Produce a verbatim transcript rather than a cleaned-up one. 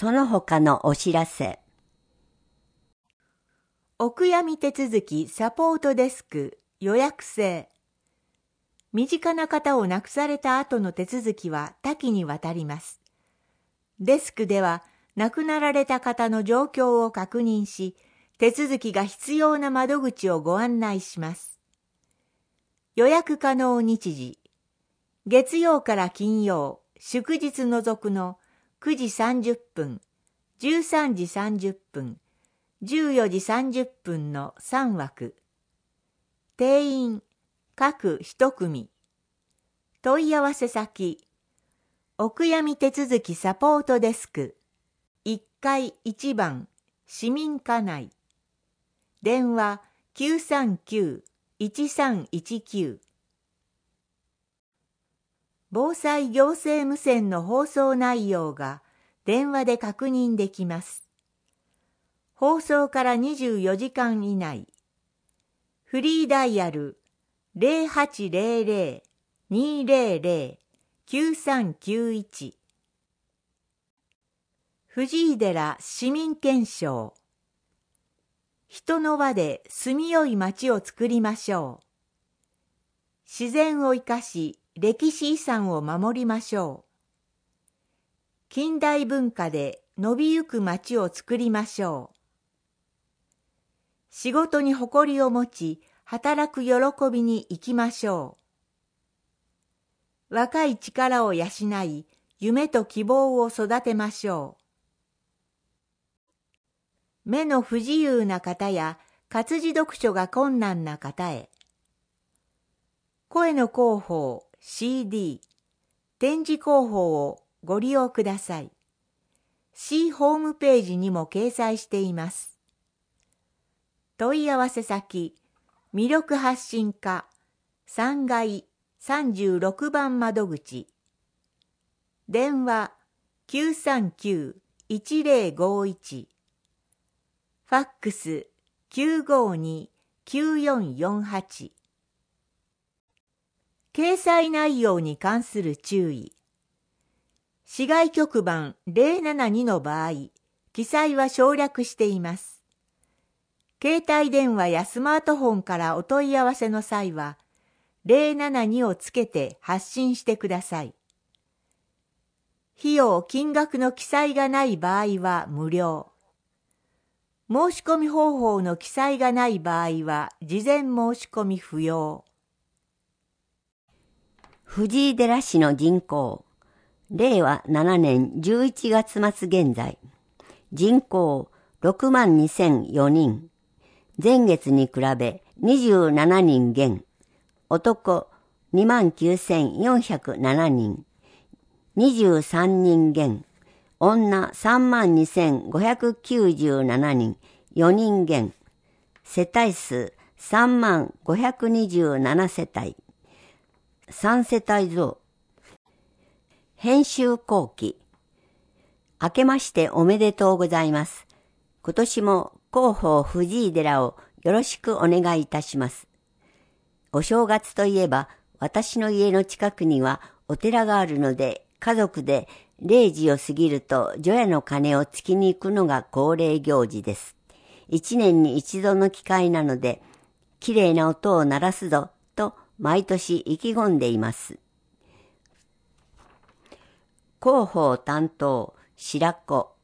その他のお知らせ。 お悔やみ手続きサポートデスク予約制。身近な方を亡くされた後の手続きは多岐にわたります。デスクでは亡くなられた方の状況を確認し、手続きが必要な窓口をご案内します。予約可能日時。月曜から金曜、祝日除くのくじさんじゅっぷん、じゅうさんじさんじゅっぷん、じゅうよじさんじゅっぷんのさん枠。定員、各一組。問い合わせ先、お悔やみ手続きサポートデスク、いっかいいちばん、市民課内。電話きゅうさんきゅう、いちさんいちきゅう。防災行政無線の放送内容が電話で確認できます。放送からにじゅうよじかん以内。フリーダイヤル ゼロはちゼロゼロ にゼロゼロ きゅうさんきゅういち。藤井寺市民憲章。人の輪で住みよい町を作りましょう。自然を生かし、歴史遺産を守りましょう。近代文化で伸びゆく町を作りましょう。仕事に誇りを持ち、働く喜びに生きましょう。若い力を養い、夢と希望を育てましょう。目の不自由な方や活字読書が困難な方へ。声の広報 シーディー、展示広報をご利用ください。C ホームページにも掲載しています。問い合わせ先、魅力発信課さんがいさんじゅうろくばん窓口。電話きゅうさんきゅう いちゼロごいち。ファックスきゅうごに きゅうよんよんはち。掲載内容に関する注意。市外局番ゼロななにの場合、記載は省略しています。携帯電話やスマートフォンからお問い合わせの際は、ゼロななにをつけて発信してください。費用・金額の記載がない場合は無料。申し込み方法の記載がない場合は、事前申し込み不要。 藤井寺市の人口、れいわななねんじゅういちがつ末現在、人口ろくまんにせんよにん、前月に比べにじゅうななにん減、男にまんきゅうせんよんひゃくななにん、にじゅうさんにん減、女さんまんにせんごひゃくきゅうじゅうななにん、よにん減、世帯数さんまんごひゃくにじゅうなな世帯、さん世帯増。編集後期。明けましておめでとうございます。今年も広報藤井寺をよろしくお願いいたします。お正月といえば、私の家の近くにはお寺があるので、家族でれいじを過ぎると除夜の鐘をつきに行くのが恒例行事です。一年に一度の機会なので、きれいな音を鳴らすぞと毎年意気込んでいます。広報担当、白子。